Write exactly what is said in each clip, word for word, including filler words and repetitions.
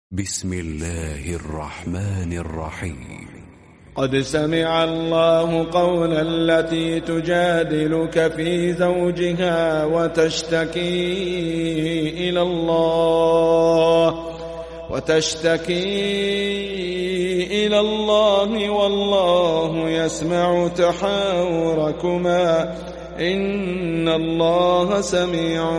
بسم الله الرحمن الرحيم. قد سمع الله قول التي تجادلك في زوجها وتشتكي إلى الله وتشتكي إلى الله والله يسمع تحاوركما إن الله سميع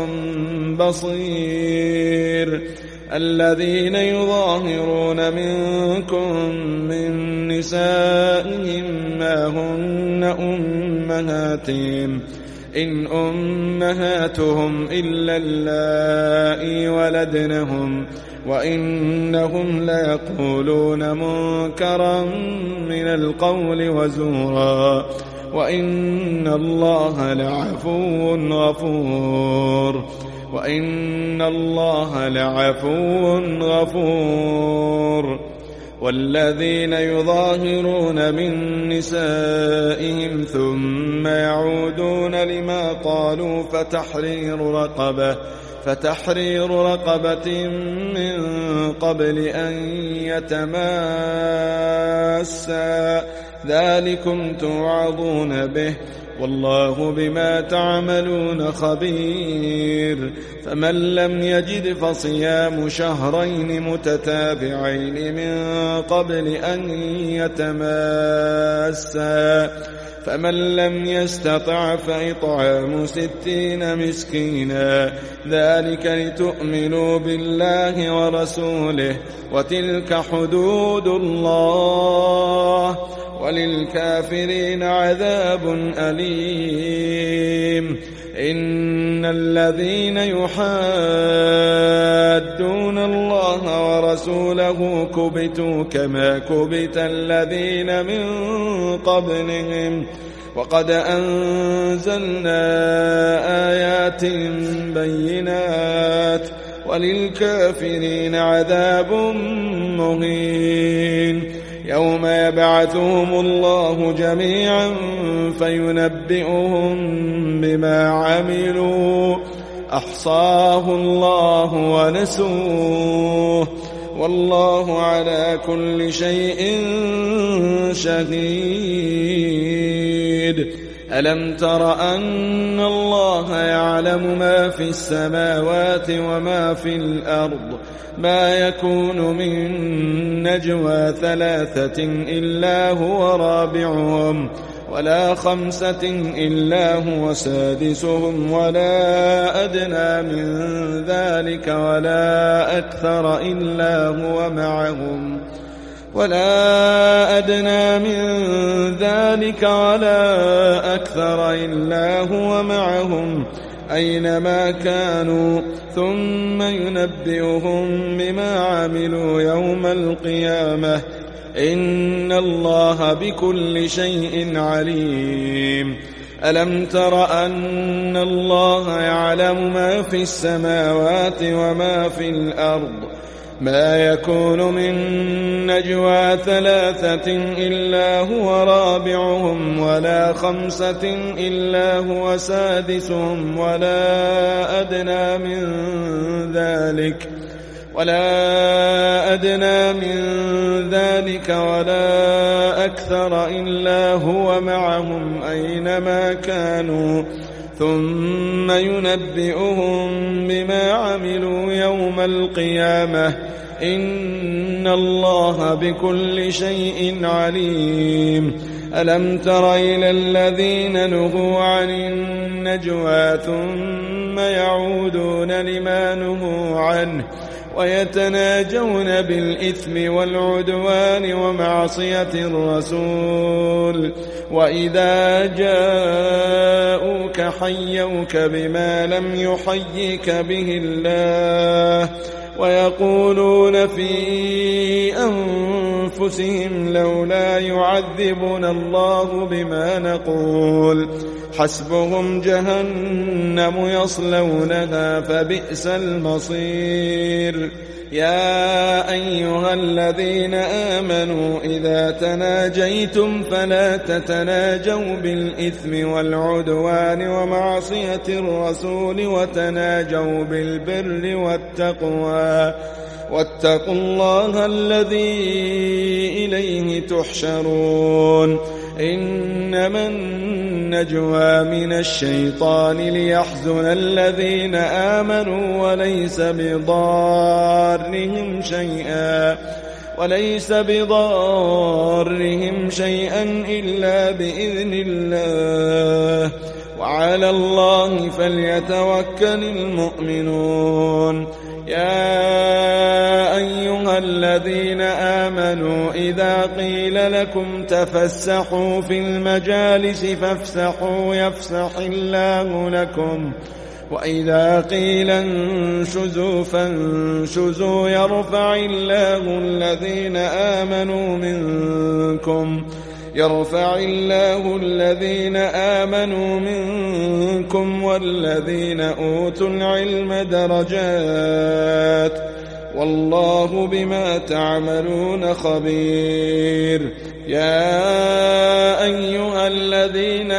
بصير. الذين يظاهرون منكم من نسائهم ما هن أمهاتهم إن أمهاتهم إلا اللائي ولدنهم وإنهم ليقولون منكرا من القول وزورا وإن الله لعفو غفور وإن الله لعفو غفور. والذين يظاهرون من نسائهم ثم يعودون لما قالوا فتحرير رقبة فتحرير رقبة من قبل أن يتماسا ذلكم توعظون به والله بما تعملون خبير. فمن لم يجد فصيام شهرين متتابعين من قبل أن يتماسا فمن لم يستطع فإطعام ستين مسكينا ذلك لتؤمنوا بالله ورسوله وتلك حدود الله وللكافرين عذاب أليم. إن الذين يحادون الله ورسوله كبتوا كما كبت الذين من قبلهم وقد أنزلنا آيات بينات وللكافرين عذاب مهين. يوم يبعثهم الله جميعا فينبئهم بما عملوا أحصاه الله ونسوه والله على كل شيء شهيد. ألم تر أن الله يعلم ما في السماوات وما في الأرض ما يكون من نجوى ثلاثة إلا هو رابعهم ولا خمسة إلا هو سادسهم ولا أدنى من ذلك ولا أكثر إلا هو معهم ولا أدنى من ذلك ولا أكثر إلا هو معهم أينما كانوا ثم ينبئهم بما عملوا يوم القيامة إن الله بكل شيء عليم. ألم تر أن الله يعلم ما في السماوات وما في الأرض ما يكون من نجوى ثلاثة إلا هو رابعهم ولا خمسة إلا هو سادسهم ولا أدنى من ذلك ولا أدنى من ذلك ولا أكثر إلا هو معهم أينما كانوا ثم ينبئهم بما عملوا يوم القيامة إن الله بكل شيء عليم. ألم تر إلى الذين نهوا عن النجوى ثم يعودون لما نهوا عنه ويتناجون بالإثم والعدوان ومعصية الرسول وإذا جاءوك حيوك بما لم يحيك به الله ويقولون في أنفسهم لولا يعذبنا الله بما نقول حسبهم جهنم يصلونها فبئس المصير. يا أيها الذين آمنوا إذا تناجيتم فلا تتناجوا بالإثم والعدوان ومعصية الرسول وتناجوا بالبر والتقوى واتقوا الله الذي إليه تحشرون إنما النجوى من الشيطان ليحزن الذين آمنوا وليس بضارهم شيئا وليس بضارهم شيئا إلا بإذن الله وعلى الله فليتوكل المؤمنون يا أيها الذين آمنوا إذا قيل لكم تفسحوا في المجالس فافسحوا يفسح الله لكم وإذا قيل انشزوا فانشزوا يرفع الله الذين آمنوا منكم يرفع الله الذين آمنوا منكم والذين أوتوا العلم درجات والله بما تعملون خبير يا أيها الذين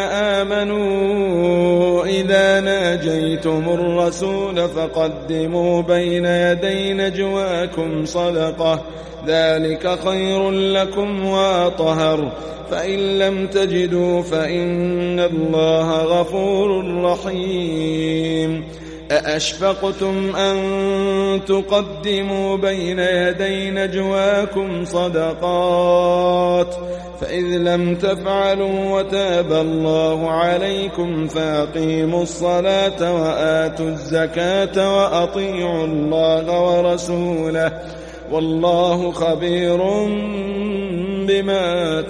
آمنوا إذا ناجيتم الرسول فقدموا بين يدي نجواكم صدقة ذلك خير لكم وأطهر فإن لم تجدوا فإن الله غفور رحيم أأشفقتم أن تقدموا بين يدي نجواكم صدقات فإذ لم تفعلوا وتاب الله عليكم فأقيموا الصلاة وآتوا الزكاة وأطيعوا الله ورسوله والله خبير بما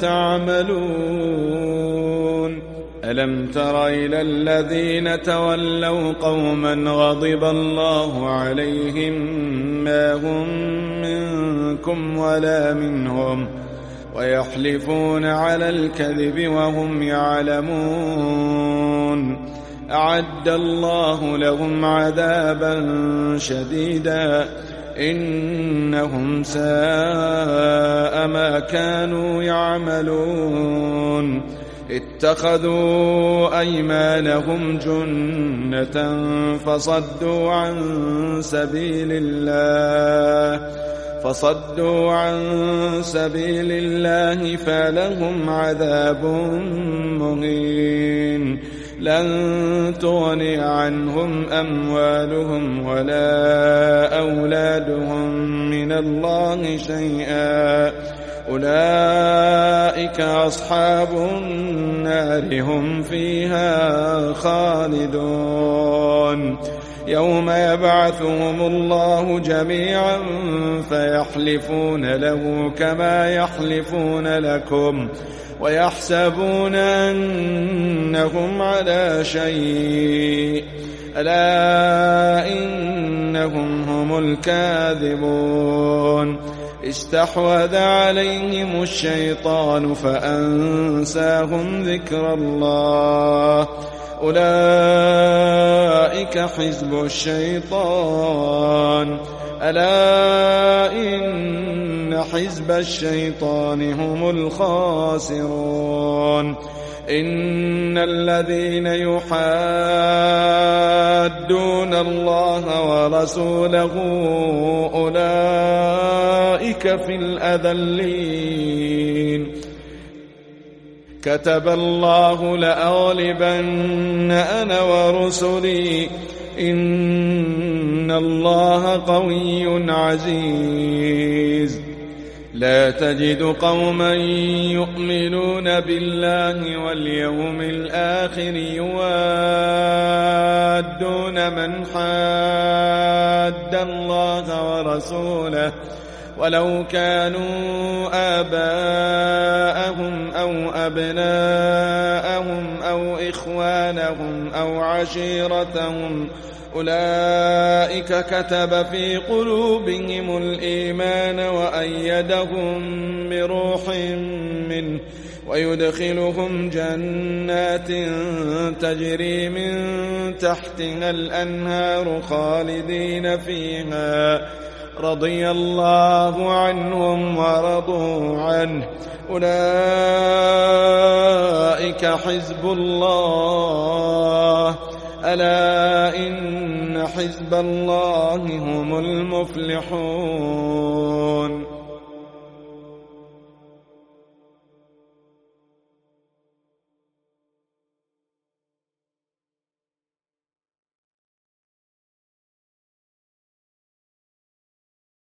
تعملون ألم تر إلى الذين تولوا قوما غضب الله عليهم ما هم منكم ولا منهم ويحلفون على الكذب وهم يعلمون أعد الله لهم عذابا شديدا إنهم ساء ما كانوا يعملون اتخذوا أيمانهم جنة فصدوا عن سبيل الله فصدوا عن سبيل الله فلهم عذاب مهين لن تغني عنهم أموالهم ولا أولادهم من الله شيئا أولئك أصحاب النار هم فيها خالدون يوم يبعثهم الله جميعا فيحلفون له كما يحلفون لكم ويحسبون أنهم على شيء ألا إنهم هم الكاذبون استحوذ عليهم الشيطان فأنساهم ذكر الله أولئك حزب الشيطان ألا إن حزب الشيطان هم الخاسرون إن الذين يحادون الله ورسوله أولئك في الأذلين كتب الله لأغلبن أنا ورسلي إن الله قوي عزيز لا تجد قوما يؤمنون بالله واليوم الآخر يوادون من حاد الله ورسوله ولو كانوا آباءهم أو أبناءهم أو إخوانهم أو عشيرتهم أولئك كتب في قلوبهم الإيمان وأيدهم بروح منه ويدخلهم جنات تجري من تحتها الأنهار خالدين فيها رضي الله عنهم ورضوا عنه أولئك حزب الله ألا إن حزب الله هم المفلحون.